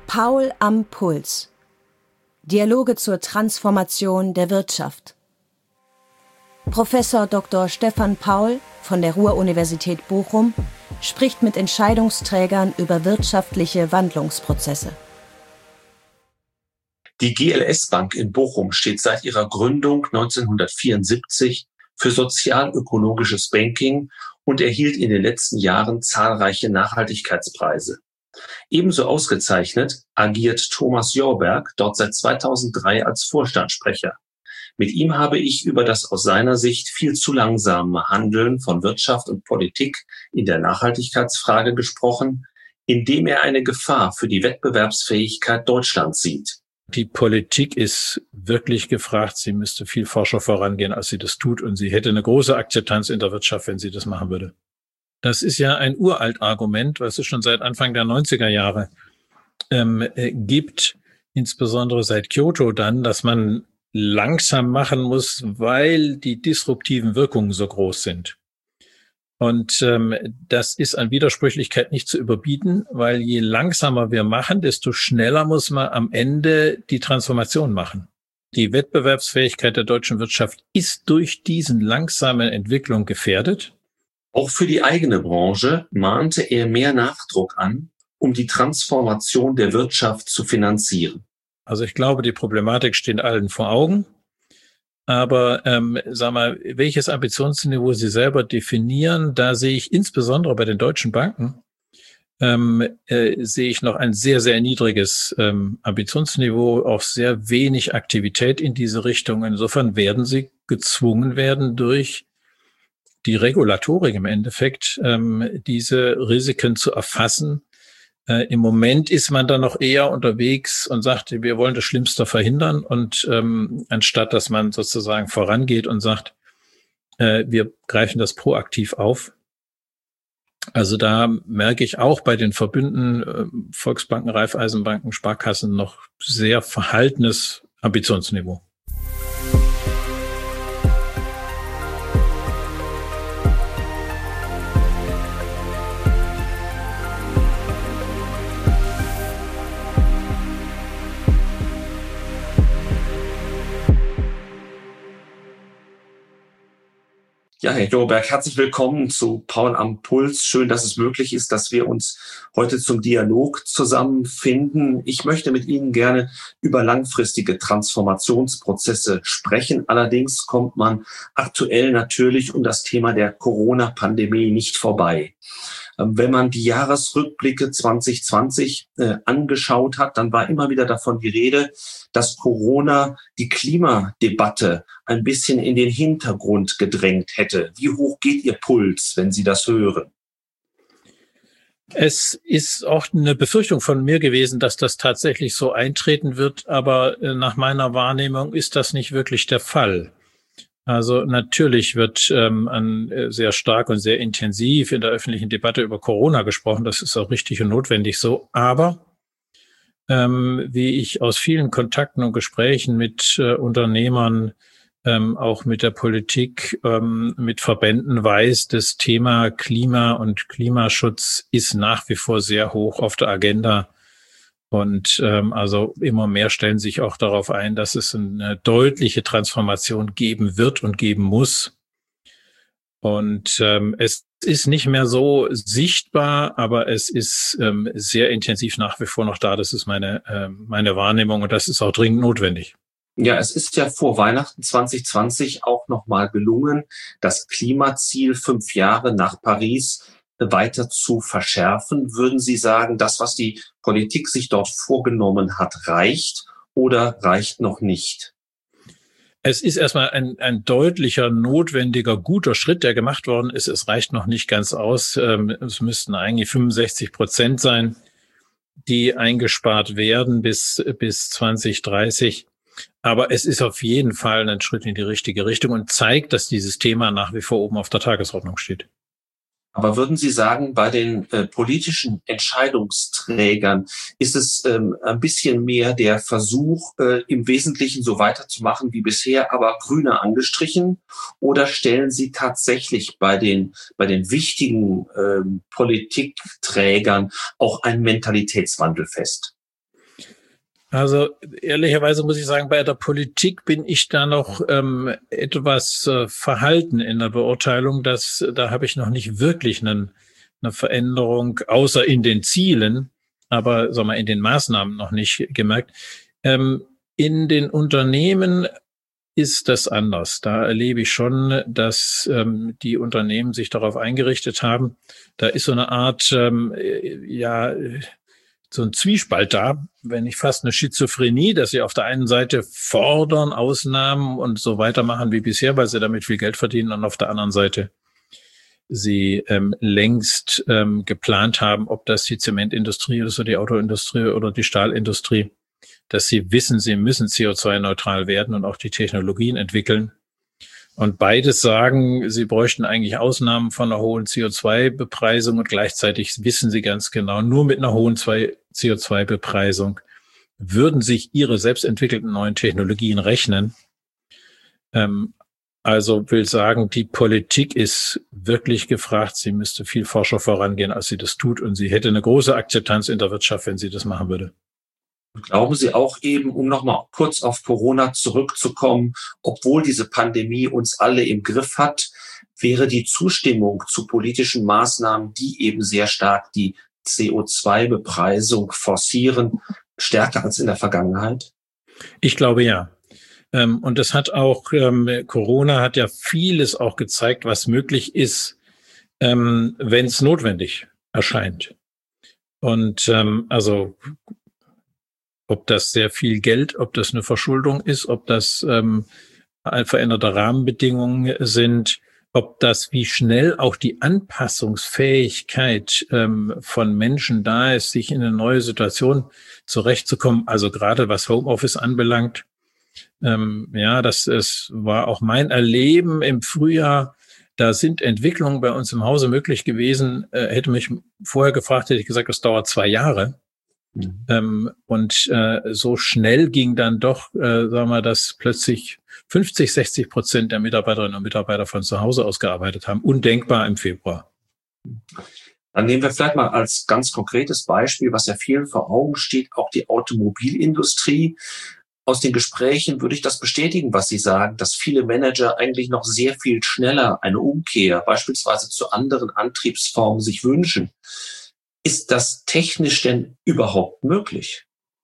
Paul am Puls. Dialoge zur Transformation der Wirtschaft. Professor Dr. Stefan Paul von der Ruhr-Universität Bochum spricht mit Entscheidungsträgern über wirtschaftliche Wandlungsprozesse. Die GLS Bank in Bochum steht seit ihrer Gründung 1974 für sozial-ökologisches Banking und erhielt in den letzten Jahren zahlreiche Nachhaltigkeitspreise. Ebenso ausgezeichnet agiert Thomas Jorberg dort seit 2003 als Vorstandssprecher. Mit ihm habe ich über das aus seiner Sicht viel zu langsame Handeln von Wirtschaft und Politik in der Nachhaltigkeitsfrage gesprochen, indem er eine Gefahr für die Wettbewerbsfähigkeit Deutschlands sieht. Die Politik ist wirklich gefragt. Sie müsste viel forscher vorangehen, als sie das tut. Und sie hätte eine große Akzeptanz in der Wirtschaft, wenn sie das machen würde. Das ist ja ein uralt Argument, was es schon seit Anfang der 90er Jahre gibt, insbesondere seit Kyoto dann, dass man langsam machen muss, weil die disruptiven Wirkungen so groß sind. Und das ist an Widersprüchlichkeit nicht zu überbieten, weil je langsamer wir machen, desto schneller muss man am Ende die Transformation machen. Die Wettbewerbsfähigkeit der deutschen Wirtschaft ist durch diesen langsamen Entwicklung gefährdet. Auch für die eigene Branche mahnte er mehr Nachdruck an, um die Transformation der Wirtschaft zu finanzieren. Also ich glaube, die Problematik steht allen vor Augen. Aber welches Ambitionsniveau Sie selber definieren, da sehe ich insbesondere bei den deutschen Banken, sehe ich noch ein sehr, sehr niedriges Ambitionsniveau, auch sehr wenig Aktivität in diese Richtung. Insofern werden sie gezwungen werden, durch die Regulatorik im Endeffekt diese Risiken zu erfassen. Im Moment ist man da noch eher unterwegs und sagt, wir wollen das Schlimmste verhindern, und anstatt dass man sozusagen vorangeht und sagt, wir greifen das proaktiv auf. Also da merke ich auch bei den Verbünden Volksbanken, Raiffeisenbanken, Sparkassen noch sehr verhaltenes Ambitionsniveau. Ja, Herr Jorberg, herzlich willkommen zu Paul am Puls. Schön, dass es möglich ist, dass wir uns heute zum Dialog zusammenfinden. Ich möchte mit Ihnen gerne über langfristige Transformationsprozesse sprechen. Allerdings kommt man aktuell natürlich um das Thema der Corona-Pandemie nicht vorbei. Wenn man die Jahresrückblicke 2020 angeschaut hat, dann war immer wieder davon die Rede, dass Corona die Klimadebatte ein bisschen in den Hintergrund gedrängt hätte. Wie hoch geht Ihr Puls, wenn Sie das hören? Es ist auch eine Befürchtung von mir gewesen, dass das tatsächlich so eintreten wird, aber nach meiner Wahrnehmung ist das nicht wirklich der Fall. Also natürlich wird sehr stark und sehr intensiv in der öffentlichen Debatte über Corona gesprochen. Das ist auch richtig und notwendig so. Aber wie ich aus vielen Kontakten und Gesprächen mit Unternehmern, auch mit der Politik, mit Verbänden weiß, das Thema Klima und Klimaschutz ist nach wie vor sehr hoch auf der Agenda. Und also immer mehr stellen sich auch darauf ein, dass es eine deutliche Transformation geben wird und geben muss. Und es ist nicht mehr so sichtbar, aber es ist sehr intensiv nach wie vor noch da. Das ist meine Wahrnehmung, und das ist auch dringend notwendig. Ja, es ist ja vor Weihnachten 2020 auch nochmal gelungen, das Klimaziel 5 Jahre nach Paris weiter zu verschärfen. Würden Sie sagen, das, was die Politik sich dort vorgenommen hat, reicht oder reicht noch nicht? Es ist erstmal ein deutlicher, notwendiger, guter Schritt, der gemacht worden ist. Es reicht noch nicht ganz aus. Es müssten eigentlich 65% sein, die eingespart werden bis 2030. Aber es ist auf jeden Fall ein Schritt in die richtige Richtung und zeigt, dass dieses Thema nach wie vor oben auf der Tagesordnung steht. Aber würden Sie sagen, bei den politischen Entscheidungsträgern ist es ein bisschen mehr der Versuch, im Wesentlichen so weiterzumachen wie bisher, aber grüner angestrichen? Oder stellen Sie tatsächlich bei den wichtigen Politikträgern auch einen Mentalitätswandel fest? Also ehrlicherweise muss ich sagen, bei der Politik bin ich da noch etwas verhalten in der Beurteilung. Da habe ich noch nicht wirklich eine Veränderung, außer in den Zielen, aber sag mal in den Maßnahmen noch nicht gemerkt. In den Unternehmen ist das anders. Da erlebe ich schon, dass die Unternehmen sich darauf eingerichtet haben. Da ist so eine Art, so ein Zwiespalt da, wenn nicht fast eine Schizophrenie, dass sie auf der einen Seite fordern Ausnahmen und so weitermachen wie bisher, weil sie damit viel Geld verdienen, und auf der anderen Seite sie längst geplant haben, ob das die Zementindustrie ist oder die Autoindustrie oder die Stahlindustrie, dass sie wissen, sie müssen CO2-neutral werden und auch die Technologien entwickeln. Und beides sagen, sie bräuchten eigentlich Ausnahmen von einer hohen CO2-Bepreisung, und gleichzeitig wissen sie ganz genau, nur mit einer hohen CO2-Bepreisung würden sich ihre selbst entwickelten neuen Technologien rechnen. Also will sagen, die Politik ist wirklich gefragt. Sie müsste viel forscher vorangehen, als sie das tut. Und sie hätte eine große Akzeptanz in der Wirtschaft, wenn sie das machen würde. Glauben Sie auch eben, um nochmal kurz auf Corona zurückzukommen, obwohl diese Pandemie uns alle im Griff hat, wäre die Zustimmung zu politischen Maßnahmen, die eben sehr stark die CO2-Bepreisung forcieren, stärker als in der Vergangenheit? Ich glaube ja. Und das hat auch, Corona hat ja vieles auch gezeigt, was möglich ist, wenn es notwendig erscheint. Und also ob das sehr viel Geld, ob das eine Verschuldung ist, ob das veränderte Rahmenbedingungen sind, ob das, wie schnell auch die Anpassungsfähigkeit von Menschen da ist, sich in eine neue Situation zurechtzukommen. Also gerade was Homeoffice anbelangt, das war auch mein Erleben im Frühjahr. Da sind Entwicklungen bei uns im Hause möglich gewesen. Hätte mich vorher gefragt, hätte ich gesagt, das dauert 2 Jahre. So schnell ging dann doch, dass plötzlich 50-60% der Mitarbeiterinnen und Mitarbeiter von zu Hause aus gearbeitet haben. Undenkbar im Februar. Dann nehmen wir vielleicht mal als ganz konkretes Beispiel, was ja vielen vor Augen steht, auch die Automobilindustrie. Aus den Gesprächen würde ich das bestätigen, was Sie sagen, dass viele Manager eigentlich noch sehr viel schneller eine Umkehr beispielsweise zu anderen Antriebsformen sich wünschen. Ist das technisch denn überhaupt möglich?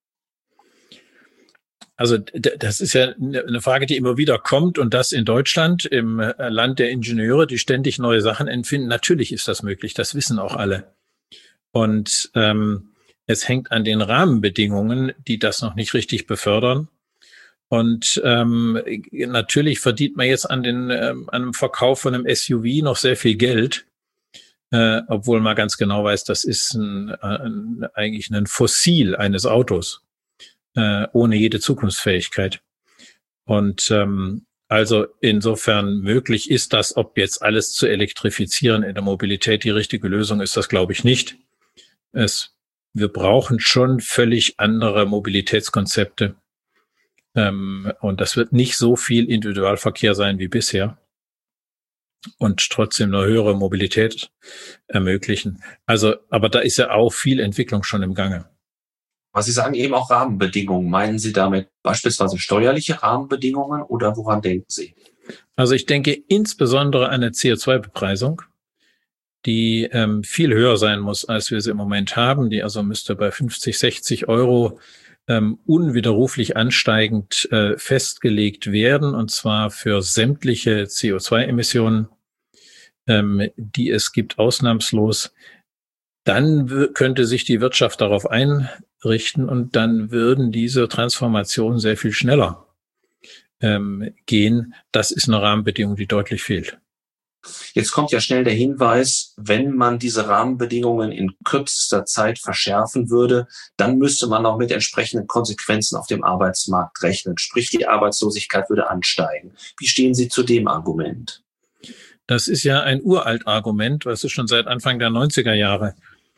Also das ist ja eine Frage, die immer wieder kommt, und das in Deutschland, im Land der Ingenieure, die ständig neue Sachen entfinden. Natürlich ist das möglich, das wissen auch alle. Und es hängt an den Rahmenbedingungen, die das noch nicht richtig befördern. Und natürlich verdient man jetzt an einem Verkauf von einem SUV noch sehr viel Geld. Obwohl man ganz genau weiß, das ist eigentlich ein Fossil eines Autos, ohne jede Zukunftsfähigkeit. Und also insofern möglich ist das, ob jetzt alles zu elektrifizieren in der Mobilität die richtige Lösung ist, das glaube ich nicht. Wir brauchen schon völlig andere Mobilitätskonzepte. Und das wird nicht so viel Individualverkehr sein wie bisher. Und trotzdem eine höhere Mobilität ermöglichen. Also, aber da ist ja auch viel Entwicklung schon im Gange. Was Sie sagen, eben auch Rahmenbedingungen. Meinen Sie damit beispielsweise steuerliche Rahmenbedingungen oder woran denken Sie? Also ich denke insbesondere an eine CO2-Bepreisung, die viel höher sein muss, als wir sie im Moment haben. Die also müsste bei 50, 60 Euro unwiderruflich ansteigend festgelegt werden, und zwar für sämtliche CO2-Emissionen, die es gibt, ausnahmslos. Dann könnte sich die Wirtschaft darauf einrichten, und dann würden diese Transformationen sehr viel schneller gehen. Das ist eine Rahmenbedingung, die deutlich fehlt. Jetzt kommt ja schnell der Hinweis, wenn man diese Rahmenbedingungen in kürzester Zeit verschärfen würde, dann müsste man auch mit entsprechenden Konsequenzen auf dem Arbeitsmarkt rechnen. Sprich, die Arbeitslosigkeit würde ansteigen. Wie stehen Sie zu dem Argument? Das ist ja ein uralt Argument, was es schon seit Anfang der 90er Jahre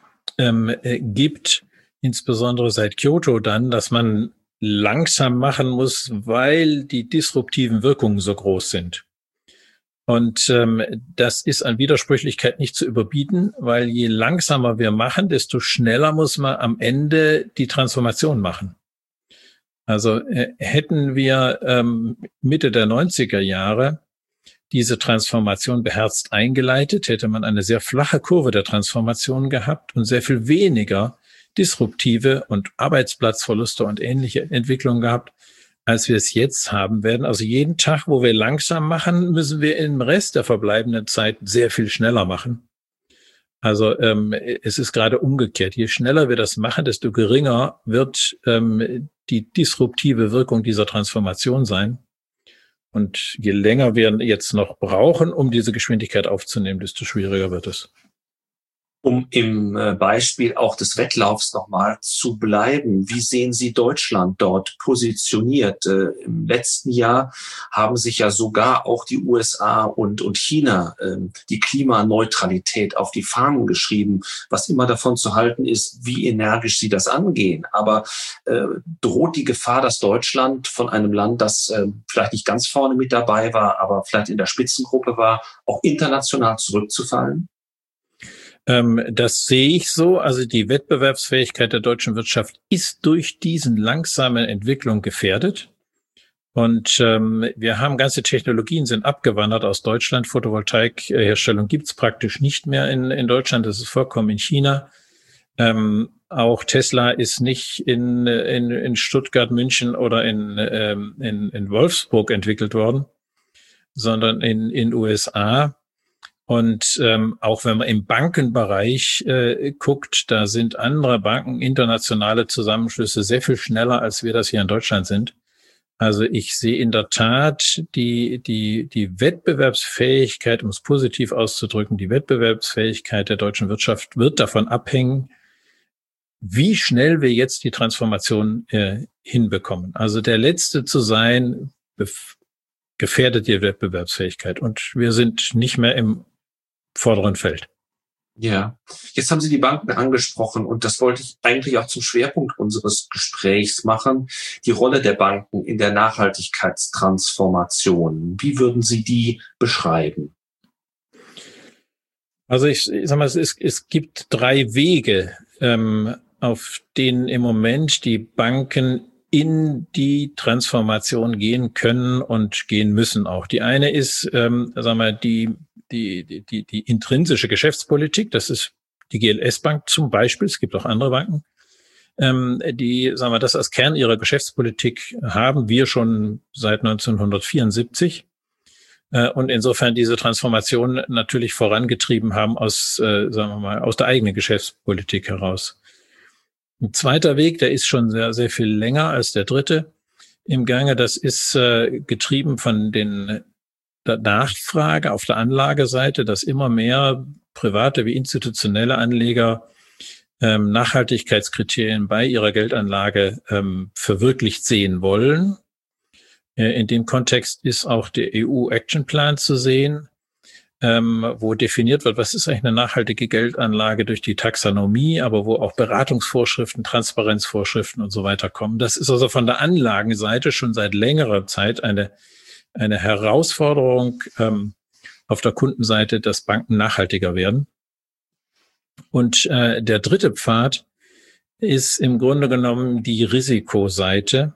gibt, insbesondere seit Kyoto dann, dass man langsam machen muss, weil die disruptiven Wirkungen so groß sind. Und das ist an Widersprüchlichkeit nicht zu überbieten, weil je langsamer wir machen, desto schneller muss man am Ende die Transformation machen. Also hätten wir Mitte der 90er Jahre diese Transformation beherzt eingeleitet, hätte man eine sehr flache Kurve der Transformation gehabt und sehr viel weniger disruptive und Arbeitsplatzverluste und ähnliche Entwicklungen gehabt, als wir es jetzt haben werden. Also jeden Tag, wo wir langsam machen, müssen wir im Rest der verbleibenden Zeit sehr viel schneller machen. Also es ist gerade umgekehrt. Je schneller wir das machen, desto geringer wird die disruptive Wirkung dieser Transformation sein. Und je länger wir jetzt noch brauchen, um diese Geschwindigkeit aufzunehmen, desto schwieriger wird es. Um im Beispiel auch des Wettlaufs nochmal zu bleiben, wie sehen Sie Deutschland dort positioniert? Im letzten Jahr haben sich ja sogar auch die USA und China die Klimaneutralität auf die Fahnen geschrieben, was immer davon zu halten ist, wie energisch sie das angehen. Aber droht die Gefahr, dass Deutschland von einem Land, das vielleicht nicht ganz vorne mit dabei war, aber vielleicht in der Spitzengruppe war, auch international zurückzufallen? Das sehe ich so. Also die Wettbewerbsfähigkeit der deutschen Wirtschaft ist durch diesen langsamen Entwicklung gefährdet. Und wir haben ganze Technologien sind abgewandert aus Deutschland. Photovoltaikherstellung gibt's praktisch nicht mehr in Deutschland. Das ist vollkommen in China. Auch Tesla ist nicht in Stuttgart, München oder in Wolfsburg entwickelt worden, sondern in USA. Und auch wenn man im Bankenbereich guckt, da sind andere Banken, internationale Zusammenschlüsse sehr viel schneller, als wir das hier in Deutschland sind. Also ich sehe in der Tat die Wettbewerbsfähigkeit, um es positiv auszudrücken, die Wettbewerbsfähigkeit der deutschen Wirtschaft wird davon abhängen, wie schnell wir jetzt die Transformation hinbekommen. Also der Letzte zu sein, gefährdet die Wettbewerbsfähigkeit. Und wir sind nicht mehr im vorderen Feld. Ja, jetzt haben Sie die Banken angesprochen und das wollte ich eigentlich auch zum Schwerpunkt unseres Gesprächs machen. Die Rolle der Banken in der Nachhaltigkeitstransformation. Wie würden Sie die beschreiben? Also ich sag mal, es gibt 3 Wege, auf denen im Moment die Banken in die Transformation gehen können und gehen müssen auch. Die eine ist, sagen wir, die intrinsische Geschäftspolitik. Das ist die GLS Bank zum Beispiel. Es gibt auch andere Banken, die, sagen wir, das als Kern ihrer Geschäftspolitik haben wir schon seit 1974. Und insofern diese Transformation natürlich vorangetrieben haben aus, sagen wir mal, aus der eigenen Geschäftspolitik heraus. Ein zweiter Weg, der ist schon sehr, sehr viel länger als der dritte im Gange. Das ist getrieben von der Nachfrage auf der Anlageseite, dass immer mehr private wie institutionelle Anleger Nachhaltigkeitskriterien bei ihrer Geldanlage verwirklicht sehen wollen. In dem Kontext ist auch der EU-Action-Plan zu sehen, wo definiert wird, was ist eigentlich eine nachhaltige Geldanlage durch die Taxonomie, aber wo auch Beratungsvorschriften, Transparenzvorschriften und so weiter kommen. Das ist also von der Anlagenseite schon seit längerer Zeit eine Herausforderung auf der Kundenseite, dass Banken nachhaltiger werden. Und der dritte Pfad ist im Grunde genommen die Risikoseite.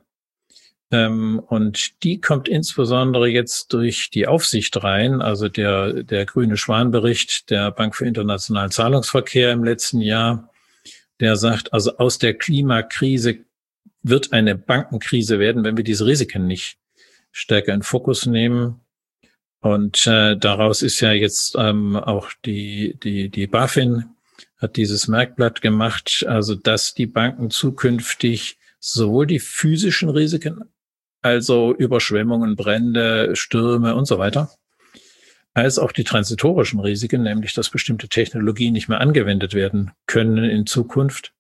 Und die kommt insbesondere jetzt durch die Aufsicht rein, also der grüne Schwan-Bericht der Bank für internationalen Zahlungsverkehr im letzten Jahr, der sagt, also aus der Klimakrise wird eine Bankenkrise werden, wenn wir diese Risiken nicht stärker in Fokus nehmen. Und daraus ist ja jetzt auch die BaFin hat dieses Merkblatt gemacht, also dass die Banken zukünftig sowohl die physischen Risiken, also Überschwemmungen, Brände, Stürme und so weiter, als auch die transitorischen Risiken, nämlich dass bestimmte Technologien nicht mehr angewendet werden können in Zukunft,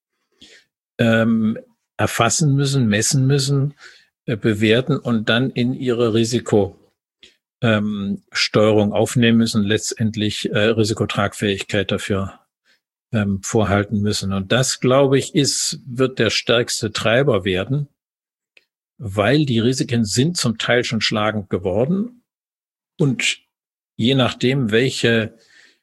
erfassen müssen, messen müssen, bewerten und dann in ihre Risikosteuerung aufnehmen müssen, letztendlich Risikotragfähigkeit dafür vorhalten müssen. Und das, glaube ich, wird der stärkste Treiber werden, weil die Risiken sind zum Teil schon schlagend geworden. Und je nachdem, welches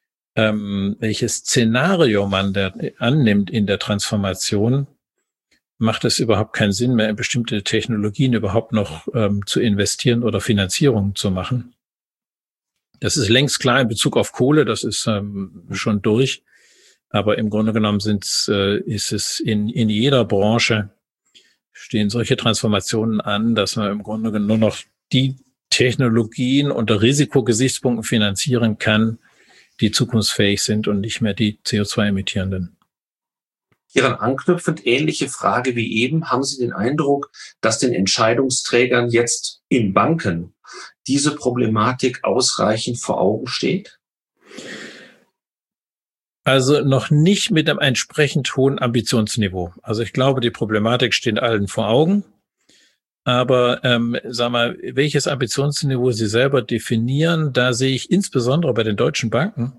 Szenario man annimmt in der Transformation, macht es überhaupt keinen Sinn mehr, in bestimmte Technologien überhaupt noch zu investieren oder Finanzierungen zu machen. Das ist längst klar in Bezug auf Kohle, das ist schon durch. Aber im Grunde genommen ist es in jeder Branche stehen solche Transformationen an, dass man im Grunde genommen nur noch die Technologien unter Risikogesichtspunkten finanzieren kann, die zukunftsfähig sind und nicht mehr die CO2-emittierenden. Hieran anknüpfend ähnliche Frage wie eben. Haben Sie den Eindruck, dass den Entscheidungsträgern jetzt in Banken diese Problematik ausreichend vor Augen steht? Also noch nicht mit einem entsprechend hohen Ambitionsniveau. Also ich glaube, die Problematik steht allen vor Augen. Aber welches Ambitionsniveau Sie selber definieren, da sehe ich insbesondere bei den deutschen Banken,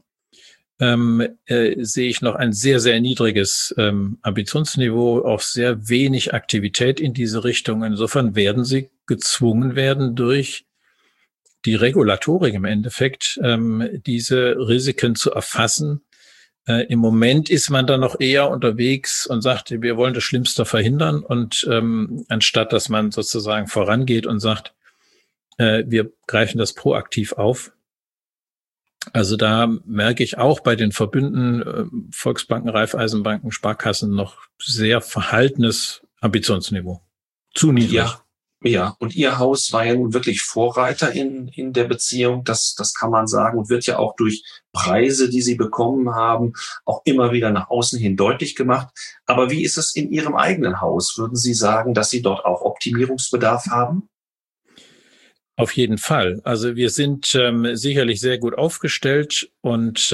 sehe ich noch ein sehr, sehr niedriges Ambitionsniveau, auch sehr wenig Aktivität in diese Richtung. Insofern werden sie gezwungen werden, durch die Regulatorik im Endeffekt diese Risiken zu erfassen. Im Moment ist man dann noch eher unterwegs und sagt, wir wollen das Schlimmste verhindern, und anstatt dass man sozusagen vorangeht und sagt, wir greifen das proaktiv auf. Also da merke ich auch bei den Verbünden Volksbanken, Raiffeisenbanken, Sparkassen noch sehr verhaltenes Ambitionsniveau. Zu niedrig. Ja, und Ihr Haus war ja nun wirklich Vorreiter in der Beziehung, das kann man sagen, und wird ja auch durch Preise, die Sie bekommen haben, auch immer wieder nach außen hin deutlich gemacht. Aber wie ist es in Ihrem eigenen Haus? Würden Sie sagen, dass Sie dort auch Optimierungsbedarf haben? Auf jeden Fall. Also wir sind sicherlich sehr gut aufgestellt, und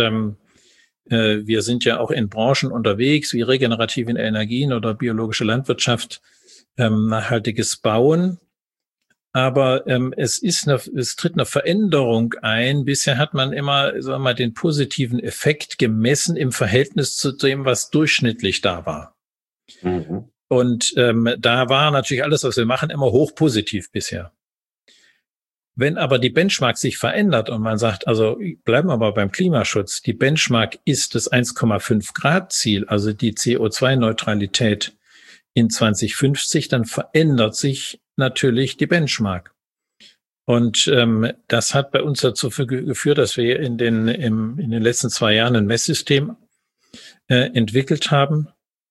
wir sind ja auch in Branchen unterwegs, wie regenerative Energien oder biologische Landwirtschaft, nachhaltiges Bauen. Aber es tritt eine Veränderung ein. Bisher hat man immer, sagen wir mal, den positiven Effekt gemessen im Verhältnis zu dem, was durchschnittlich da war. Mhm. Und da war natürlich alles, was wir machen, immer hochpositiv bisher. Wenn aber die Benchmark sich verändert und man sagt, also bleiben wir aber beim Klimaschutz, die Benchmark ist das 1,5 Grad Ziel, also die CO2-Neutralität in 2050, dann verändert sich natürlich die Benchmark. Und das hat bei uns dazu geführt, dass wir in den letzten 2 Jahren ein Messsystem entwickelt haben,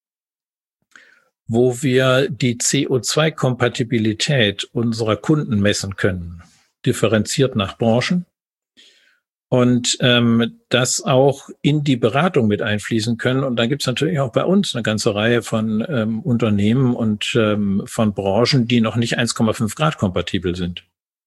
wo wir die CO2-Kompatibilität unserer Kunden messen können, differenziert nach Branchen. Und das auch in die Beratung mit einfließen können. Und dann gibt es natürlich auch bei uns eine ganze Reihe von Unternehmen und von Branchen, die noch nicht 1,5 Grad kompatibel sind.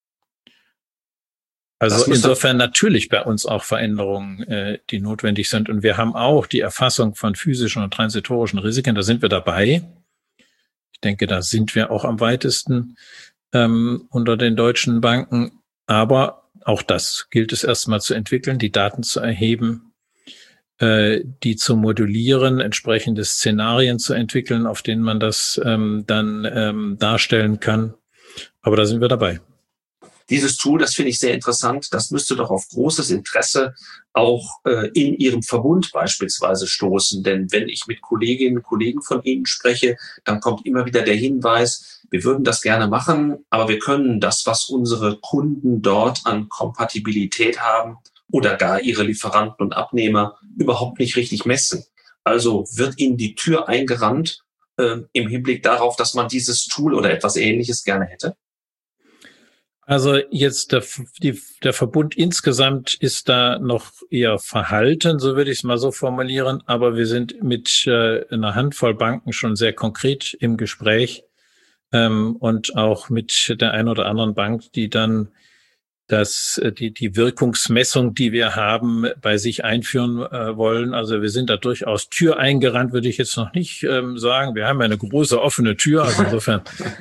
Also insofern natürlich bei uns auch Veränderungen, die notwendig sind. Und wir haben auch die Erfassung von physischen und transitorischen Risiken. Da sind wir dabei. Ich denke, da sind wir auch am weitesten unter den deutschen Banken. Aber auch das gilt es erstmal zu entwickeln, die Daten zu erheben, die zu modellieren, entsprechende Szenarien zu entwickeln, auf denen man das dann darstellen kann. Aber da sind wir dabei. Dieses Tool, das finde ich sehr interessant, das müsste doch auf großes Interesse auch in Ihrem Verbund beispielsweise stoßen. Denn wenn ich mit Kolleginnen und Kollegen von Ihnen spreche, dann kommt immer wieder der Hinweis, wir würden das gerne machen, aber wir können das, was unsere Kunden dort an Kompatibilität haben oder gar ihre Lieferanten und Abnehmer, überhaupt nicht richtig messen. Also wird Ihnen die Tür eingerannt im Hinblick darauf, dass man dieses Tool oder etwas Ähnliches gerne hätte? Also jetzt der Verbund insgesamt ist da noch eher verhalten, so würde ich es mal so formulieren. Aber wir sind mit einer Handvoll Banken schon sehr konkret im Gespräch und auch mit der einen oder anderen Bank, die dann die Wirkungsmessung, die wir haben, bei sich einführen wollen. Also wir sind da durchaus Tür eingerannt, würde ich jetzt noch nicht sagen. Wir haben ja eine große offene Tür, also insofern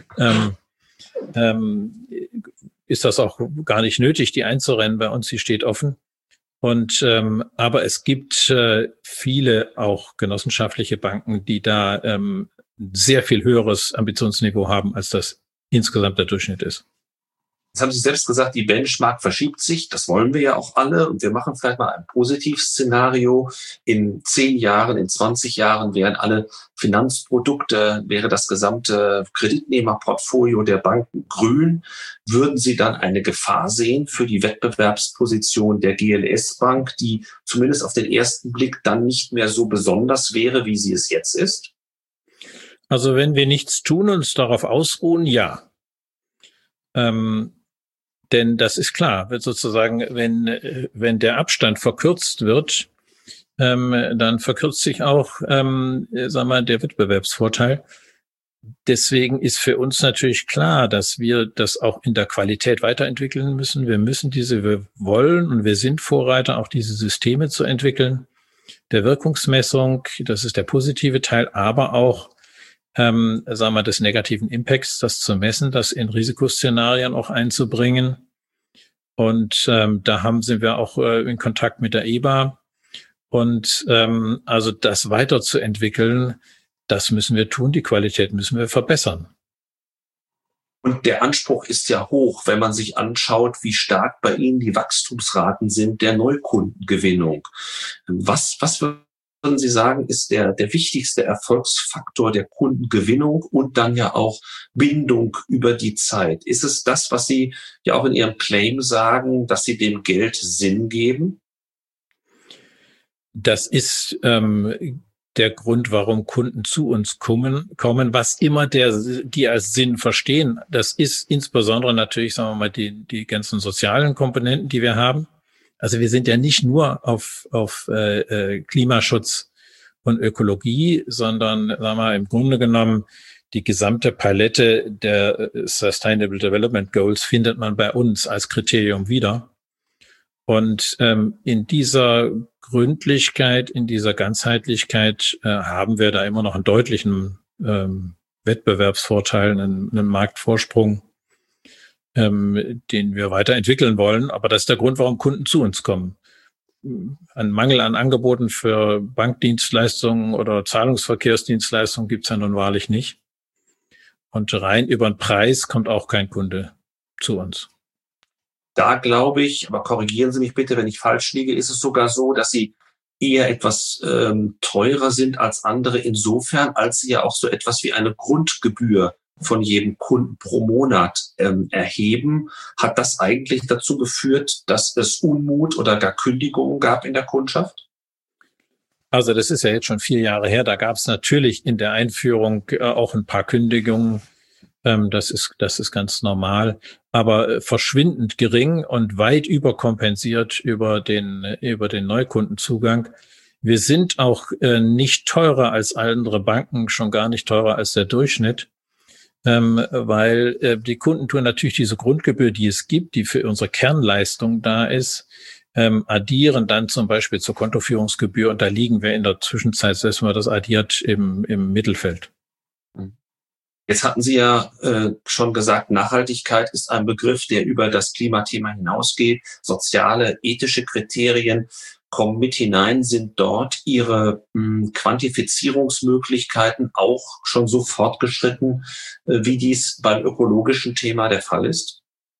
ist das auch gar nicht nötig, die einzurennen. Bei uns, die steht offen. Und aber es gibt viele auch genossenschaftliche Banken, die da sehr viel höheres Ambitionsniveau haben, als das insgesamt der Durchschnitt ist. Jetzt haben Sie selbst gesagt, die Benchmark verschiebt sich. Das wollen wir ja auch alle. Und wir machen vielleicht mal ein Positivszenario. In 10 Jahren, in 20 Jahren wären alle Finanzprodukte, wäre das gesamte Kreditnehmerportfolio der Banken grün. Würden Sie dann eine Gefahr sehen für die Wettbewerbsposition der GLS-Bank, die zumindest auf den ersten Blick dann nicht mehr so besonders wäre, wie sie es jetzt ist? Also wenn wir nichts tun und uns darauf ausruhen, ja. Denn das ist klar, sozusagen, wenn der Abstand verkürzt wird, dann verkürzt sich auch, sagen wir mal, der Wettbewerbsvorteil. Deswegen ist für uns natürlich klar, dass wir das auch in der Qualität weiterentwickeln müssen. Wir wollen und wir sind Vorreiter, auch diese Systeme zu entwickeln. Der Wirkungsmessung, das ist der positive Teil, aber auch sagen wir, des negativen Impacts, das zu messen, das in Risikoszenarien auch einzubringen. Und sind wir auch in Kontakt mit der EBA. Und also das weiterzuentwickeln, das müssen wir tun, die Qualität müssen wir verbessern. Und der Anspruch ist ja hoch, wenn man sich anschaut, wie stark bei Ihnen die Wachstumsraten sind der Neukundengewinnung. Was würden Sie sagen, ist der wichtigste Erfolgsfaktor der Kundengewinnung und dann ja auch Bindung über die Zeit? Ist es das, was Sie ja auch in Ihrem Claim sagen, dass Sie dem Geld Sinn geben? Das ist der Grund, warum Kunden zu uns kommen, was immer die als Sinn verstehen. Das ist insbesondere natürlich, sagen wir mal, die ganzen sozialen Komponenten, die wir haben. Also wir sind ja nicht nur auf Klimaschutz und Ökologie, sondern sagen wir mal, im Grunde genommen die gesamte Palette der Sustainable Development Goals findet man bei uns als Kriterium wieder. Und in dieser Gründlichkeit, in dieser Ganzheitlichkeit haben wir da immer noch einen deutlichen Wettbewerbsvorteil, einen Marktvorsprung, den wir weiterentwickeln wollen. Aber das ist der Grund, warum Kunden zu uns kommen. Ein Mangel an Angeboten für Bankdienstleistungen oder Zahlungsverkehrsdienstleistungen gibt's ja nun wahrlich nicht. Und rein über den Preis kommt auch kein Kunde zu uns. Da glaube ich, aber korrigieren Sie mich bitte, wenn ich falsch liege, ist es sogar so, dass Sie eher etwas teurer sind als andere insofern, als Sie ja auch so etwas wie eine Grundgebühr von jedem Kunden pro Monat erheben. Hat das eigentlich dazu geführt, dass es Unmut oder gar Kündigungen gab in der Kundschaft? Also das ist ja jetzt schon 4 Jahre her. Da gab es natürlich in der Einführung auch ein paar Kündigungen. Das ist ganz normal, aber verschwindend gering und weit überkompensiert über den Neukundenzugang. Wir sind auch nicht teurer als andere Banken, schon gar nicht teurer als der Durchschnitt, weil die Kunden tun natürlich diese Grundgebühr, die es gibt, die für unsere Kernleistung da ist, addieren dann zum Beispiel zur Kontoführungsgebühr und da liegen wir in der Zwischenzeit, selbst wenn man das addiert, im Mittelfeld. Jetzt hatten Sie ja schon gesagt, Nachhaltigkeit ist ein Begriff, der über das Klimathema hinausgeht. Soziale, ethische Kriterien kommen mit hinein. Sind dort Ihre Quantifizierungsmöglichkeiten auch schon so fortgeschritten, wie dies beim ökologischen Thema der Fall ist?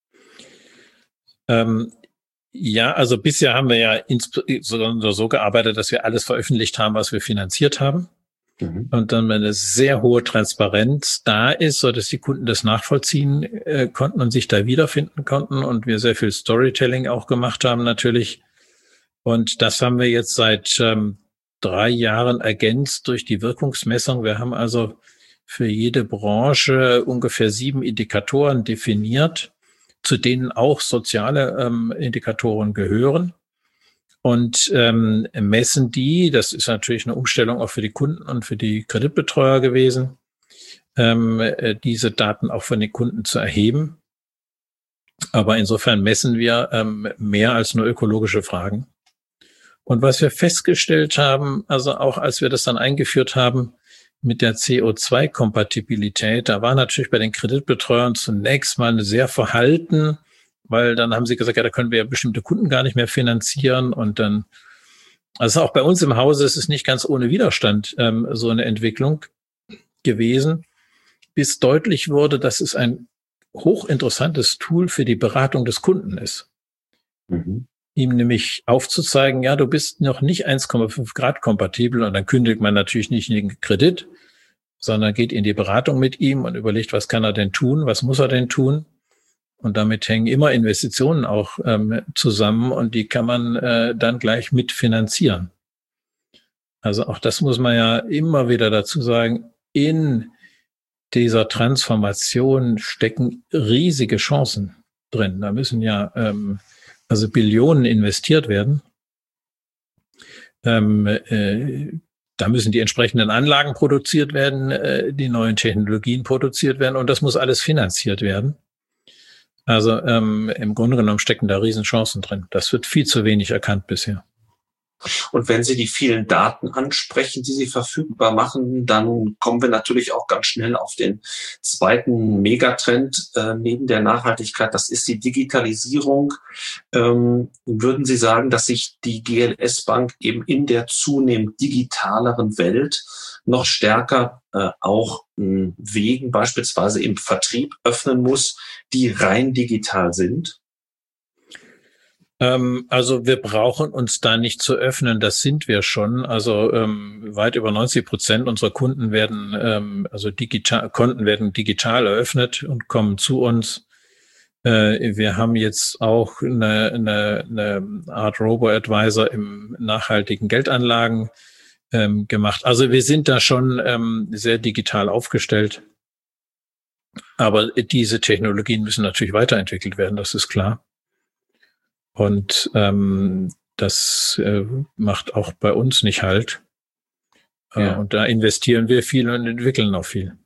Ja, also bisher haben wir ja insbesondere so gearbeitet, dass wir alles veröffentlicht haben, was wir finanziert haben. Und dann, wenn eine sehr hohe Transparenz da ist, so dass die Kunden das nachvollziehen konnten und sich da wiederfinden konnten und wir sehr viel Storytelling auch gemacht haben natürlich. Und das haben wir jetzt seit 3 Jahren ergänzt durch die Wirkungsmessung. Wir haben also für jede Branche ungefähr 7 Indikatoren definiert, zu denen auch soziale Indikatoren gehören. Und messen die, das ist natürlich eine Umstellung auch für die Kunden und für die Kreditbetreuer gewesen, diese Daten auch von den Kunden zu erheben. Aber insofern messen wir mehr als nur ökologische Fragen. Und was wir festgestellt haben, also auch als wir das dann eingeführt haben mit der CO2-Kompatibilität, da war natürlich bei den Kreditbetreuern zunächst mal eine sehr verhalten, weil dann haben sie gesagt, ja, da können wir ja bestimmte Kunden gar nicht mehr finanzieren und dann, also auch bei uns im Hause ist es nicht ganz ohne Widerstand so eine Entwicklung gewesen, bis deutlich wurde, dass es ein hochinteressantes Tool für die Beratung des Kunden ist. Mhm. Ihm nämlich aufzuzeigen, ja, du bist noch nicht 1,5 Grad kompatibel, und dann kündigt man natürlich nicht den Kredit, sondern geht in die Beratung mit ihm und überlegt, was kann er denn tun, was muss er denn tun. Und damit hängen immer Investitionen auch zusammen, und die kann man dann gleich mitfinanzieren. Also auch das muss man ja immer wieder dazu sagen, in dieser Transformation stecken riesige Chancen drin. Da müssen ja also Billionen investiert werden. Da müssen die entsprechenden Anlagen produziert werden, die neuen Technologien produziert werden, und das muss alles finanziert werden. Also im Grunde genommen stecken da Riesenchancen drin. Das wird viel zu wenig erkannt bisher. Und wenn Sie die vielen Daten ansprechen, die Sie verfügbar machen, dann kommen wir natürlich auch ganz schnell auf den zweiten Megatrend neben der Nachhaltigkeit. Das ist die Digitalisierung. Würden Sie sagen, dass sich die GLS Bank eben in der zunehmend digitaleren Welt noch stärker auch Wegen beispielsweise im Vertrieb öffnen muss, die rein digital sind? Also wir brauchen uns da nicht zu öffnen, das sind wir schon. Also weit über 90% unserer Kunden werden, Konten werden digital eröffnet und kommen zu uns. Wir haben jetzt auch eine Art Robo-Advisor im nachhaltigen Geldanlagen gemacht. Also wir sind da schon sehr digital aufgestellt. Aber diese Technologien müssen natürlich weiterentwickelt werden, das ist klar. Und das macht auch bei uns nicht Halt. Ja. Und da investieren wir viel und entwickeln auch viel.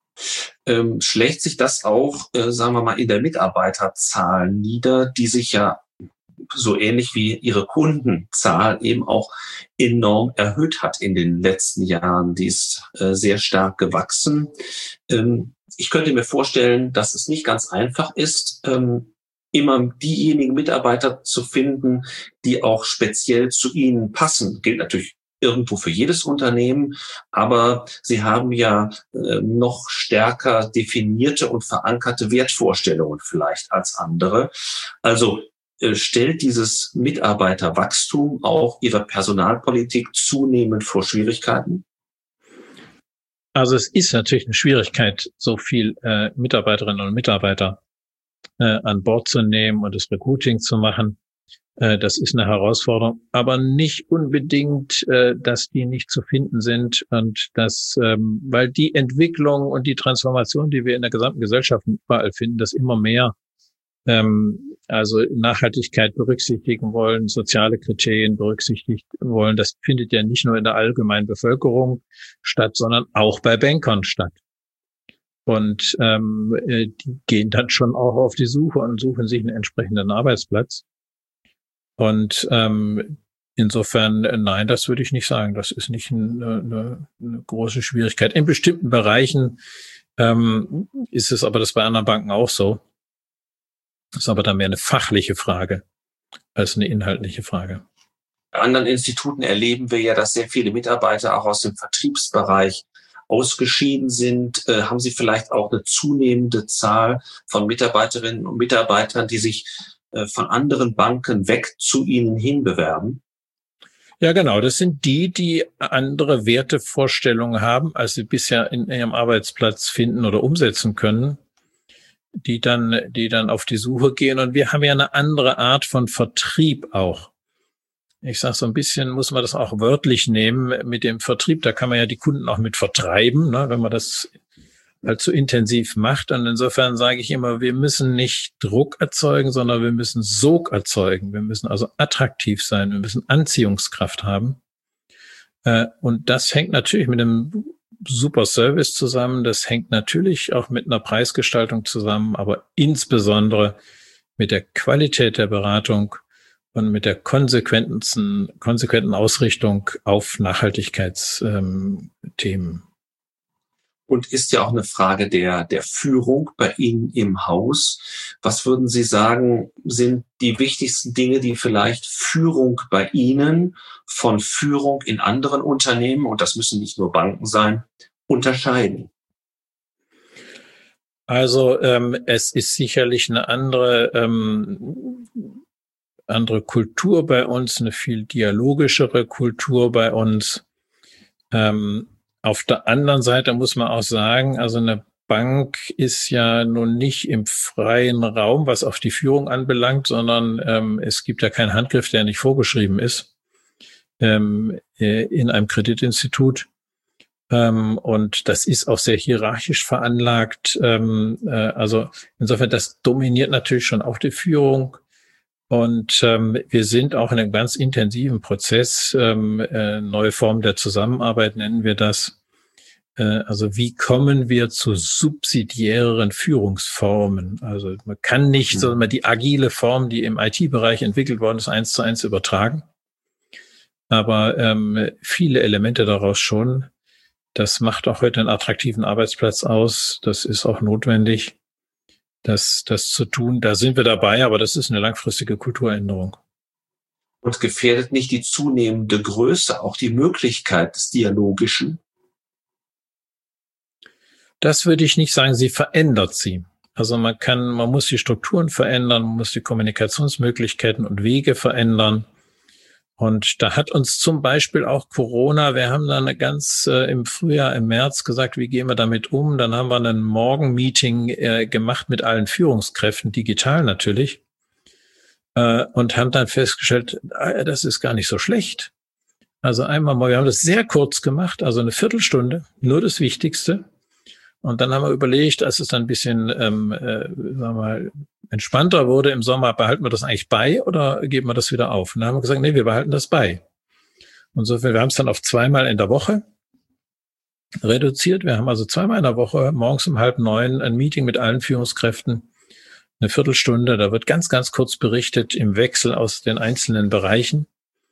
Schlägt sich das auch, sagen wir mal, in der Mitarbeiterzahl nieder, die sich ja so ähnlich wie ihre Kundenzahl eben auch enorm erhöht hat in den letzten Jahren? Die ist sehr stark gewachsen. Ich könnte mir vorstellen, dass es nicht ganz einfach ist, immer diejenigen Mitarbeiter zu finden, die auch speziell zu Ihnen passen. Gilt natürlich irgendwo für jedes Unternehmen, aber Sie haben ja noch stärker definierte und verankerte Wertvorstellungen vielleicht als andere. Also stellt dieses Mitarbeiterwachstum auch Ihre Personalpolitik zunehmend vor Schwierigkeiten? Also es ist natürlich eine Schwierigkeit, so viel Mitarbeiterinnen und Mitarbeiter an Bord zu nehmen und das Recruiting zu machen. Das ist eine Herausforderung, aber nicht unbedingt, dass die nicht zu finden sind, und dass, weil die Entwicklung und die Transformation, die wir in der gesamten Gesellschaft überall finden, dass immer mehr also Nachhaltigkeit berücksichtigen wollen, soziale Kriterien berücksichtigen wollen. Das findet ja nicht nur in der allgemeinen Bevölkerung statt, sondern auch bei Bankern statt. Und die gehen dann schon auch auf die Suche und suchen sich einen entsprechenden Arbeitsplatz. Und insofern, nein, das würde ich nicht sagen. Das ist nicht eine große Schwierigkeit. In bestimmten Bereichen ist es aber das bei anderen Banken auch so. Das ist aber dann mehr eine fachliche Frage als eine inhaltliche Frage. Bei anderen Instituten erleben wir ja, dass sehr viele Mitarbeiter auch aus dem Vertriebsbereich ausgeschieden sind. Haben Sie vielleicht auch eine zunehmende Zahl von Mitarbeiterinnen und Mitarbeitern, die sich von anderen Banken weg zu Ihnen hin bewerben? Ja, genau. Das sind die andere Wertevorstellungen haben, als sie bisher in ihrem Arbeitsplatz finden oder umsetzen können, die dann auf die Suche gehen. Und wir haben ja eine andere Art von Vertrieb auch. Ich sage so ein bisschen, muss man das auch wörtlich nehmen mit dem Vertrieb. Da kann man ja die Kunden auch mit vertreiben, ne, wenn man das halt so intensiv macht. Und insofern sage ich immer, wir müssen nicht Druck erzeugen, sondern wir müssen Sog erzeugen. Wir müssen also attraktiv sein. Wir müssen Anziehungskraft haben. Und das hängt natürlich mit einem super Service zusammen. Das hängt natürlich auch mit einer Preisgestaltung zusammen, aber insbesondere mit der Qualität der Beratung und mit der konsequenten Ausrichtung auf Nachhaltigkeitsthemen. Und ist ja auch eine Frage der Führung bei Ihnen im Haus. Was würden Sie sagen, sind die wichtigsten Dinge, die vielleicht Führung bei Ihnen von Führung in anderen Unternehmen, und das müssen nicht nur Banken sein, unterscheiden? Also es ist sicherlich eine andere Kultur bei uns, eine viel dialogischere Kultur bei uns. Auf der anderen Seite muss man auch sagen, also eine Bank ist ja nun nicht im freien Raum, was auf die Führung anbelangt, sondern es gibt ja keinen Handgriff, der nicht vorgeschrieben ist in einem Kreditinstitut. Und das ist auch sehr hierarchisch veranlagt. Also insofern, das dominiert natürlich schon auch die Führung. Und wir sind auch in einem ganz intensiven Prozess, neue Formen der Zusammenarbeit nennen wir das. Also wie kommen wir zu subsidiäreren Führungsformen? Also man kann nicht so die agile Form, die im IT-Bereich entwickelt worden ist, 1:1 übertragen. Aber viele Elemente daraus schon. Das macht auch heute einen attraktiven Arbeitsplatz aus. Das ist auch notwendig, das zu tun. Da sind wir dabei, aber das ist eine langfristige Kulturänderung. Und gefährdet nicht die zunehmende Größe auch die Möglichkeit des Dialogischen? Das würde ich nicht sagen, sie verändert sie. Also man muss die Strukturen verändern, man muss die Kommunikationsmöglichkeiten und Wege verändern. Und da hat uns zum Beispiel auch Corona, wir haben dann im Frühjahr, im März gesagt, wie gehen wir damit um? Dann haben wir ein Morgenmeeting gemacht mit allen Führungskräften, digital natürlich, und haben dann festgestellt, das ist gar nicht so schlecht. Also einmal mal, wir haben das sehr kurz gemacht, also eine Viertelstunde, nur das Wichtigste. Und dann haben wir überlegt, als es dann ein bisschen sagen wir mal, entspannter wurde im Sommer, behalten wir das eigentlich bei oder geben wir das wieder auf? Und dann haben wir gesagt, nee, wir behalten das bei. Und so wir haben es dann auf 2-mal in der Woche reduziert. Wir haben also 2-mal in der Woche morgens um 8:30 ein Meeting mit allen Führungskräften, eine Viertelstunde. Da wird ganz, ganz kurz berichtet im Wechsel aus den einzelnen Bereichen.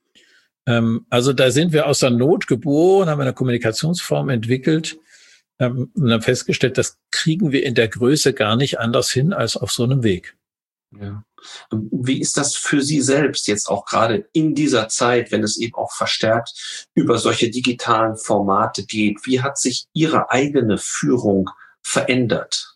Also da sind wir aus der Not geboren, haben eine Kommunikationsform entwickelt, und haben festgestellt, das kriegen wir in der Größe gar nicht anders hin als auf so einem Weg. Ja. Wie ist das für Sie selbst jetzt auch gerade in dieser Zeit, wenn es eben auch verstärkt über solche digitalen Formate geht? Wie hat sich Ihre eigene Führung verändert?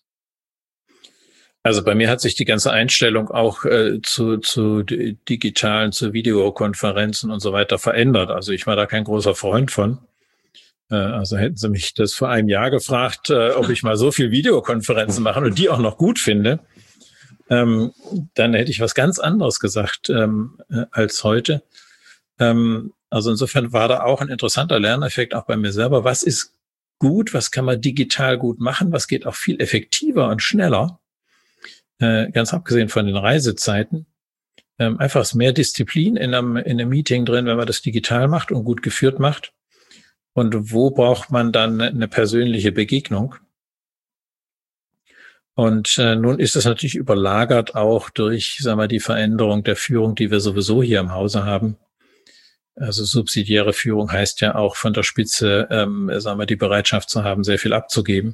Also bei mir hat sich die ganze Einstellung auch zu digitalen, zu Videokonferenzen und so weiter verändert. Also ich war da kein großer Freund von. Also hätten Sie mich das vor einem Jahr gefragt, ob ich mal so viel Videokonferenzen mache und die auch noch gut finde, dann hätte ich was ganz anderes gesagt als heute. Also insofern war da auch ein interessanter Lerneffekt auch bei mir selber. Was ist gut? Was kann man digital gut machen? Was geht auch viel effektiver und schneller? Ganz abgesehen von den Reisezeiten. Einfach ist mehr Disziplin in einem Meeting drin, wenn man das digital macht und gut geführt macht. Und wo braucht man dann eine persönliche Begegnung? Und nun ist es natürlich überlagert auch durch, sagen wir, die Veränderung der Führung, die wir sowieso hier im Hause haben. Also subsidiäre Führung heißt ja auch von der Spitze, sagen wir, die Bereitschaft zu haben, sehr viel abzugeben.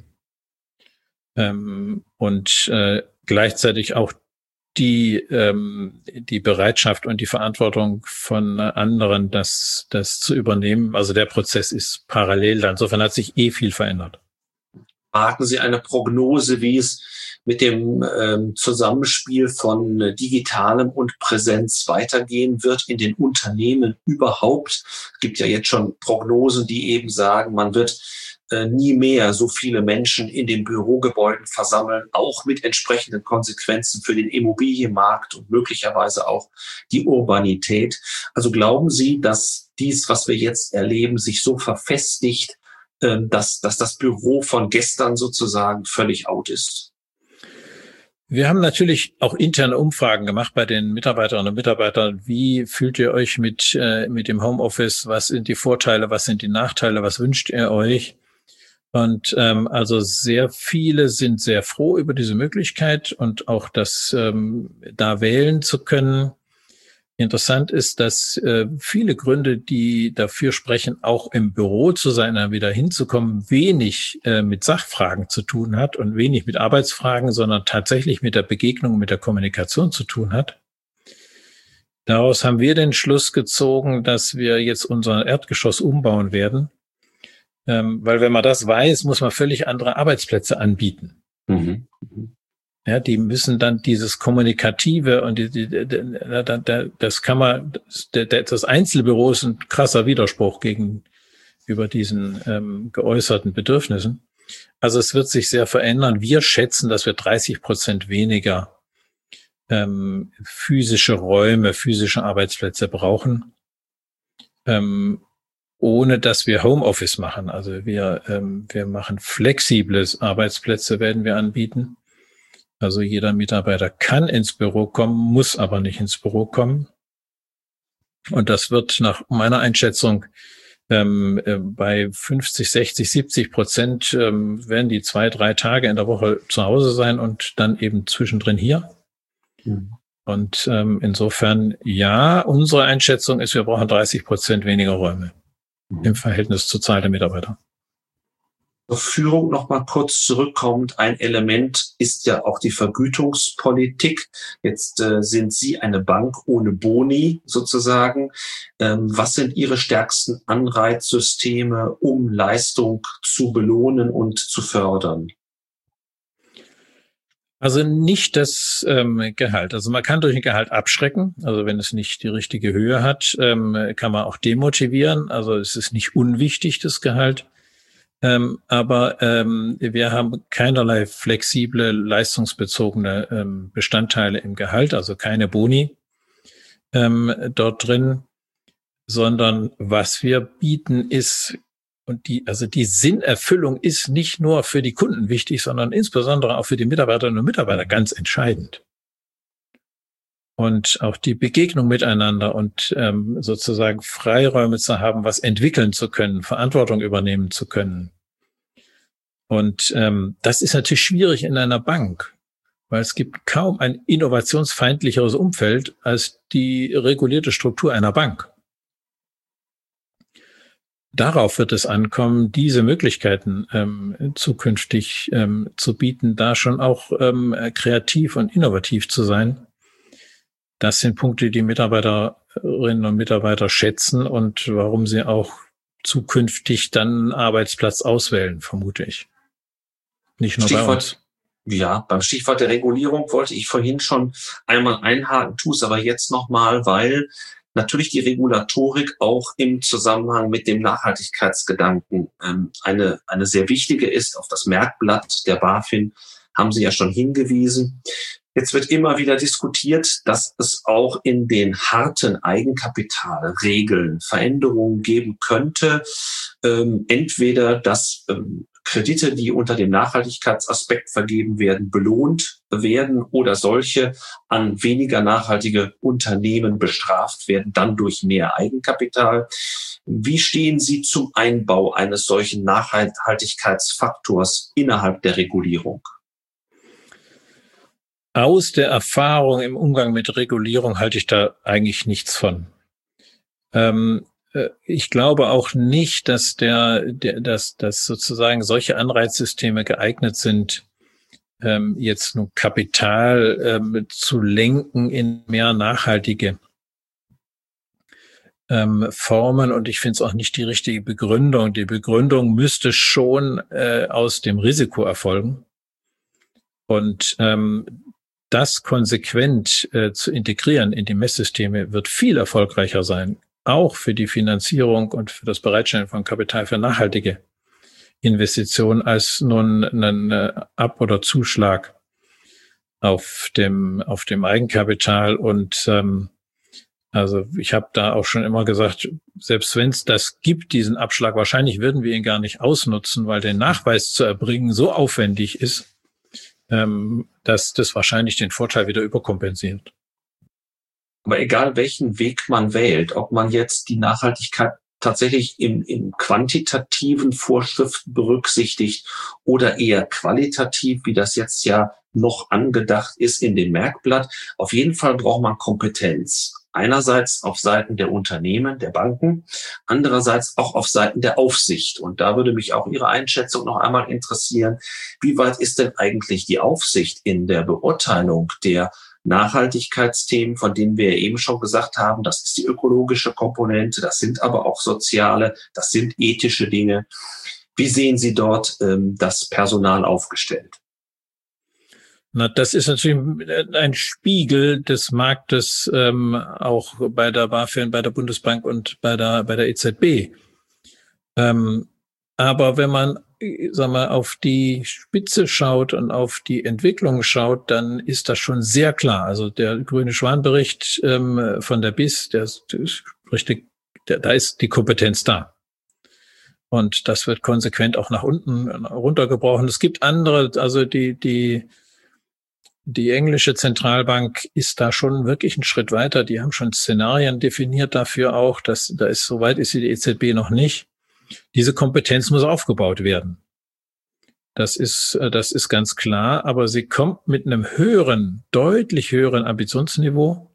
Und gleichzeitig auch die Bereitschaft und die Verantwortung von anderen, das zu übernehmen. Also der Prozess ist parallel. Insofern hat sich viel verändert. Wagen Sie eine Prognose, wie es mit dem Zusammenspiel von Digitalem und Präsenz weitergehen wird in den Unternehmen überhaupt? Es gibt ja jetzt schon Prognosen, die eben sagen, man wird nie mehr so viele Menschen in den Bürogebäuden versammeln, auch mit entsprechenden Konsequenzen für den Immobilienmarkt und möglicherweise auch die Urbanität. Also glauben Sie, dass dies, was wir jetzt erleben, sich so verfestigt, dass das Büro von gestern sozusagen völlig out ist? Wir haben natürlich auch interne Umfragen gemacht bei den Mitarbeiterinnen und Mitarbeitern. Wie fühlt ihr euch mit dem Homeoffice? Was sind die Vorteile? Was sind die Nachteile? Was wünscht ihr euch? Und also sehr viele sind sehr froh über diese Möglichkeit und auch das da wählen zu können. Interessant ist, dass viele Gründe, die dafür sprechen, auch im Büro zu sein, wieder hinzukommen, wenig mit Sachfragen zu tun hat und wenig mit Arbeitsfragen, sondern tatsächlich mit der Begegnung, mit der Kommunikation zu tun hat. Daraus haben wir den Schluss gezogen, dass wir jetzt unser Erdgeschoss umbauen werden. Weil wenn man das weiß, muss man völlig andere Arbeitsplätze anbieten. Mhm. Ja, die müssen dann dieses Kommunikative und das kann man, das Einzelbüro ist ein krasser Widerspruch gegenüber diesen geäußerten Bedürfnissen. Also es wird sich sehr verändern. Wir schätzen, dass wir 30% weniger physische Räume, physische Arbeitsplätze brauchen, ohne dass wir Homeoffice machen. Also wir machen flexibles Arbeitsplätze, werden wir anbieten. Also jeder Mitarbeiter kann ins Büro kommen, muss aber nicht ins Büro kommen. Und das wird nach meiner Einschätzung bei 50, 60, 70% werden die 2-3 Tage in der Woche zu Hause sein und dann eben zwischendrin hier. Und insofern, ja, unsere Einschätzung ist, wir brauchen 30% weniger Räume im Verhältnis zur Zahl der Mitarbeiter. Zur Führung noch mal kurz zurückkommend. Ein Element ist ja auch die Vergütungspolitik. Jetzt sind Sie eine Bank ohne Boni sozusagen. Was sind Ihre stärksten Anreizsysteme, um Leistung zu belohnen und zu fördern? Also nicht das Gehalt. Also man kann durch ein Gehalt abschrecken. Also wenn es nicht die richtige Höhe hat, kann man auch demotivieren. Also es ist nicht unwichtig, das Gehalt. Aber wir haben keinerlei flexible, leistungsbezogene Bestandteile im Gehalt, also keine Boni dort drin, sondern was wir bieten ist, und die Sinnerfüllung ist nicht nur für die Kunden wichtig, sondern insbesondere auch für die Mitarbeiterinnen und Mitarbeiter ganz entscheidend. Und auch die Begegnung miteinander und sozusagen Freiräume zu haben, was entwickeln zu können, Verantwortung übernehmen zu können. Und das ist natürlich schwierig in einer Bank, weil es gibt kaum ein innovationsfeindlicheres Umfeld als die regulierte Struktur einer Bank. Darauf wird es ankommen, diese Möglichkeiten zukünftig zu bieten, da schon auch kreativ und innovativ zu sein. Das sind Punkte, die Mitarbeiterinnen und Mitarbeiter schätzen und warum sie auch zukünftig dann einen Arbeitsplatz auswählen, vermute ich. Nicht nur bei uns. Ja, beim Stichwort der Regulierung wollte ich vorhin schon einmal einhaken, tue es aber jetzt nochmal, weil natürlich die Regulatorik auch im Zusammenhang mit dem Nachhaltigkeitsgedanken eine sehr wichtige ist. Auf das Merkblatt der BaFin haben Sie ja schon hingewiesen. Jetzt wird immer wieder diskutiert, dass es auch in den harten Eigenkapitalregeln Veränderungen geben könnte. Entweder, dass Kredite, die unter dem Nachhaltigkeitsaspekt vergeben werden, belohnt werden oder solche an weniger nachhaltige Unternehmen bestraft werden, dann durch mehr Eigenkapital. Wie stehen Sie zum Einbau eines solchen Nachhaltigkeitsfaktors innerhalb der Regulierung? Aus der Erfahrung im Umgang mit Regulierung halte ich da eigentlich nichts von. Ich glaube auch nicht, dass dass sozusagen solche Anreizsysteme geeignet sind, jetzt nur Kapital zu lenken in mehr nachhaltige Formen. Und ich finde es auch nicht die richtige Begründung. Die Begründung müsste schon aus dem Risiko erfolgen. Und das konsequent zu integrieren in die Messsysteme wird viel erfolgreicher sein, auch für die Finanzierung und für das Bereitstellen von Kapital für nachhaltige Investitionen, als nun ein Ab- oder Zuschlag auf dem Eigenkapital. Und also ich habe da auch schon immer gesagt, selbst wenn es das gibt, diesen Abschlag, wahrscheinlich würden wir ihn gar nicht ausnutzen, weil der Nachweis zu erbringen so aufwendig ist, dass das wahrscheinlich den Vorteil wieder überkompensiert. Aber egal welchen Weg man wählt, ob man jetzt die Nachhaltigkeit tatsächlich in quantitativen Vorschriften berücksichtigt oder eher qualitativ, wie das jetzt ja noch angedacht ist in dem Merkblatt, auf jeden Fall braucht man Kompetenz. Einerseits auf Seiten der Unternehmen, der Banken, andererseits auch auf Seiten der Aufsicht. Und da würde mich auch Ihre Einschätzung noch einmal interessieren. Wie weit ist denn eigentlich die Aufsicht in der Beurteilung der Nachhaltigkeitsthemen, von denen wir eben schon gesagt haben, das ist die ökologische Komponente, das sind aber auch soziale, das sind ethische Dinge. Wie sehen Sie dort das Personal aufgestellt? Na, das ist natürlich ein Spiegel des Marktes, auch bei der BaFin, bei der Bundesbank und bei der EZB. Aber wenn man, sag mal, auf die Spitze schaut und auf die Entwicklung schaut, dann ist das schon sehr klar. Also der grüne Schwan-Bericht von der BIS, da ist die Kompetenz da. Und das wird konsequent auch nach unten runtergebrochen. Es gibt andere, also die englische Zentralbank ist da schon wirklich einen Schritt weiter. Die haben schon Szenarien definiert dafür auch, soweit ist die EZB noch nicht. Diese Kompetenz muss aufgebaut werden. Das ist ganz klar. Aber sie kommt mit einem deutlich höheren Ambitionsniveau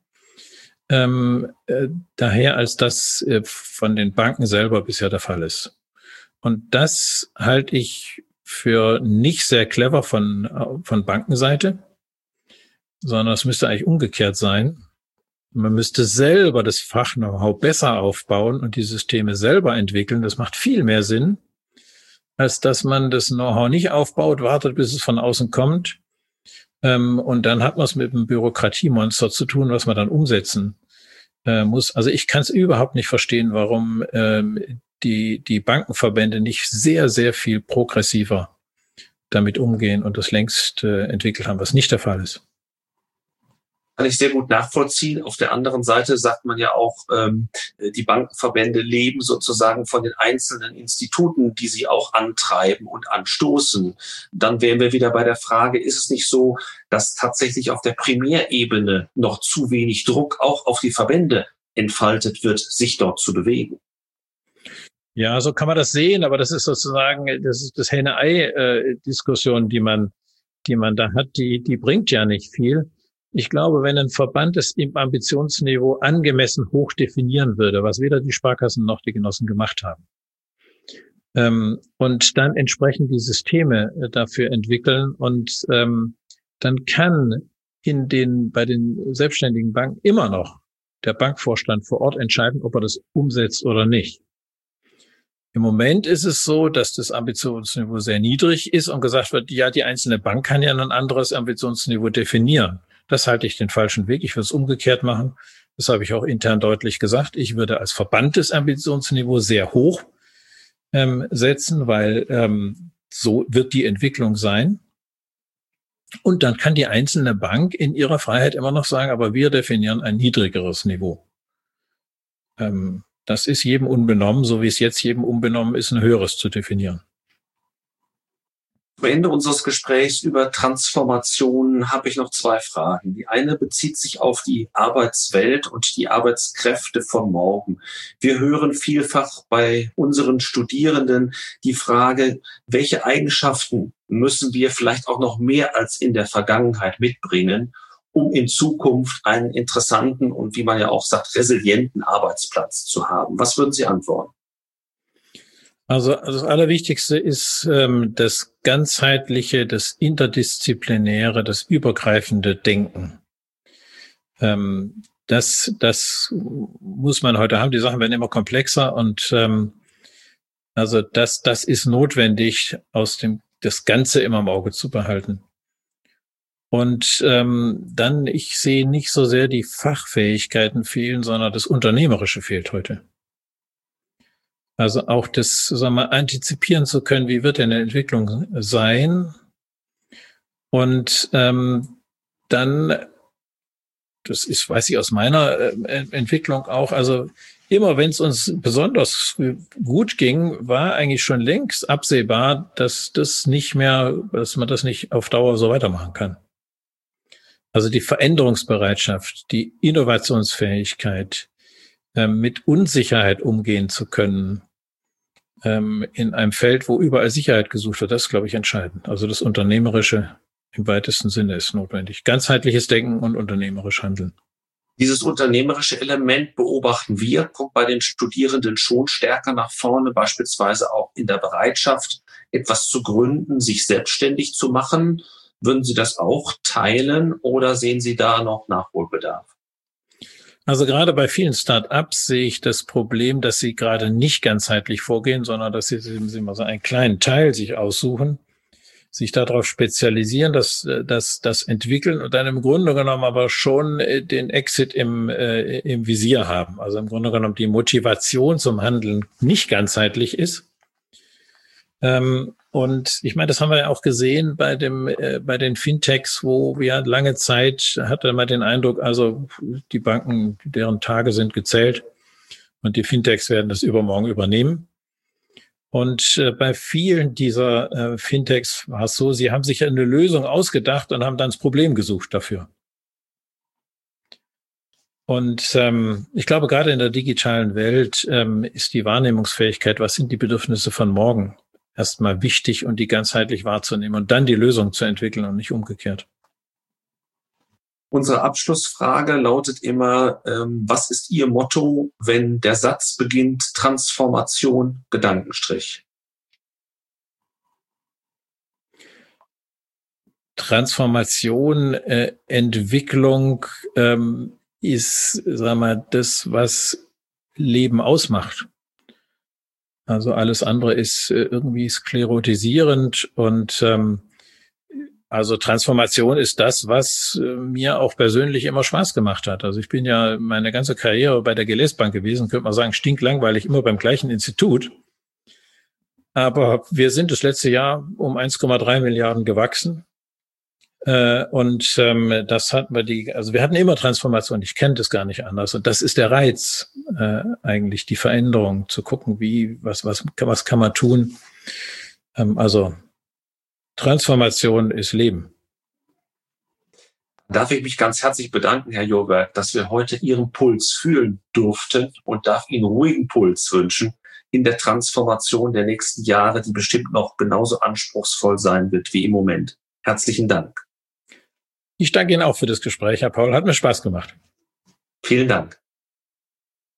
daher, als das von den Banken selber bisher der Fall ist. Und das halte ich für nicht sehr clever von Bankenseite, sondern es müsste eigentlich umgekehrt sein. Man müsste selber das Fach-Know-how besser aufbauen und die Systeme selber entwickeln. Das macht viel mehr Sinn, als dass man das Know-how nicht aufbaut, wartet, bis es von außen kommt. Und dann hat man es mit einem Bürokratiemonster zu tun, was man dann umsetzen muss. Also ich kann es überhaupt nicht verstehen, warum die Bankenverbände nicht sehr, sehr viel progressiver damit umgehen und das längst entwickelt haben, was nicht der Fall ist. Kann ich sehr gut nachvollziehen. Auf der anderen Seite sagt man ja auch, die Bankenverbände leben sozusagen von den einzelnen Instituten, die sie auch antreiben und anstoßen. Dann wären wir wieder bei der Frage, ist es nicht so, dass tatsächlich auf der Primärebene noch zu wenig Druck auch auf die Verbände entfaltet wird, sich dort zu bewegen? Ja, so kann man das sehen, aber das ist sozusagen, das ist das Henne-Ei-Diskussion, die man da hat, die bringt ja nicht viel. Ich glaube, wenn ein Verband es im Ambitionsniveau angemessen hoch definieren würde, was weder die Sparkassen noch die Genossen gemacht haben, und dann entsprechend die Systeme dafür entwickeln und dann kann bei den selbstständigen Banken immer noch der Bankvorstand vor Ort entscheiden, ob er das umsetzt oder nicht. Im Moment ist es so, dass das Ambitionsniveau sehr niedrig ist und gesagt wird, ja, die einzelne Bank kann ja ein anderes Ambitionsniveau definieren. Das halte ich den falschen Weg. Ich würde es umgekehrt machen. Das habe ich auch intern deutlich gesagt. Ich würde als Verband das Ambitionsniveau sehr hoch setzen, weil so wird die Entwicklung sein. Und dann kann die einzelne Bank in ihrer Freiheit immer noch sagen, aber wir definieren ein niedrigeres Niveau. Das ist jedem unbenommen, so wie es jetzt jedem unbenommen ist, ein höheres zu definieren. Am Ende unseres Gesprächs über Transformationen habe ich noch 2 Fragen. Die eine bezieht sich auf die Arbeitswelt und die Arbeitskräfte von morgen. Wir hören vielfach bei unseren Studierenden die Frage, welche Eigenschaften müssen wir vielleicht auch noch mehr als in der Vergangenheit mitbringen, um in Zukunft einen interessanten und, wie man ja auch sagt, resilienten Arbeitsplatz zu haben. Was würden Sie antworten? Also das Allerwichtigste ist das ganzheitliche, das interdisziplinäre, das übergreifende Denken. Das muss man heute haben. Die Sachen werden immer komplexer und also das ist notwendig, das Ganze immer im Auge zu behalten. Und dann, ich sehe nicht so sehr die Fachfähigkeiten fehlen, sondern das Unternehmerische fehlt heute. Also auch das, sagen wir, antizipieren zu können, wie wird denn eine Entwicklung sein? Und dann, das ist, weiß ich aus meiner Entwicklung auch, also immer wenn es uns besonders gut ging, war eigentlich schon längst absehbar, dass man das nicht auf Dauer so weitermachen kann. Also die Veränderungsbereitschaft, die Innovationsfähigkeit, mit Unsicherheit umgehen zu können, in einem Feld, wo überall Sicherheit gesucht wird, das ist, glaube ich, entscheidend. Also das Unternehmerische im weitesten Sinne ist notwendig. Ganzheitliches Denken und unternehmerisch handeln. Dieses unternehmerische Element beobachten wir, kommt bei den Studierenden schon stärker nach vorne, beispielsweise auch in der Bereitschaft, etwas zu gründen, sich selbstständig zu machen. Würden Sie das auch teilen oder sehen Sie da noch Nachholbedarf? Also gerade bei vielen Start-ups sehe ich das Problem, dass sie gerade nicht ganzheitlich vorgehen, sondern dass sie mal so einen kleinen Teil sich aussuchen. sich darauf spezialisieren, das entwickeln und dann im Grunde genommen aber schon den Exit im Visier haben. Also im Grunde genommen die Motivation zum Handeln nicht ganzheitlich ist. Und ich meine, das haben wir ja auch gesehen bei den Fintechs, wo wir lange Zeit hatte man den Eindruck, also die Banken, deren Tage sind gezählt und die Fintechs werden das übermorgen übernehmen. Und bei vielen dieser Fintechs war es so, sie haben sich eine Lösung ausgedacht und haben dann das Problem gesucht dafür. Und ich glaube, gerade in der digitalen Welt ist die Wahrnehmungsfähigkeit, was sind die Bedürfnisse von morgen, erstmal wichtig und die ganzheitlich wahrzunehmen und dann die Lösung zu entwickeln und nicht umgekehrt. Unsere Abschlussfrage lautet immer, was ist Ihr Motto, wenn der Satz beginnt, Transformation, Gedankenstrich? Transformation, Entwicklung ist, sagen wir, das, was Leben ausmacht. Also alles andere ist irgendwie sklerotisierend und also Transformation ist das, was mir auch persönlich immer Spaß gemacht hat. Also ich bin ja meine ganze Karriere bei der GLS Bank gewesen, könnte man sagen, stinklangweilig, immer beim gleichen Institut. Aber wir sind das letzte Jahr um 1,3 Milliarden gewachsen. Und das hatten wir also wir hatten immer Transformation, ich kenne das gar nicht anders. Und das ist der Reiz, eigentlich die Veränderung, zu gucken, was kann man tun. Also Transformation ist Leben. Darf ich mich ganz herzlich bedanken, Herr Joberg, dass wir heute Ihren Puls fühlen durften und darf Ihnen ruhigen Puls wünschen in der Transformation der nächsten Jahre, die bestimmt noch genauso anspruchsvoll sein wird wie im Moment. Herzlichen Dank. Ich danke Ihnen auch für das Gespräch, Herr Paul. Hat mir Spaß gemacht. Vielen Dank.